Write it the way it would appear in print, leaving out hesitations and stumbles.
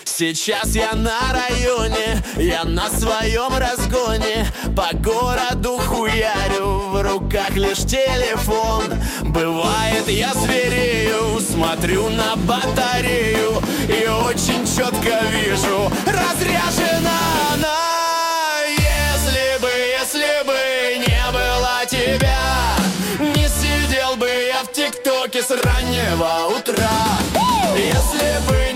Сейчас я на районе, я на своем разгоне. По городу хуярю, в руках лишь телефон. Бывает, я зверею, смотрю на батарею и очень четко вижу, разряжена она. Если бы не было тебя, не сидел бы я в ТикТоке с раннего утра. Если бы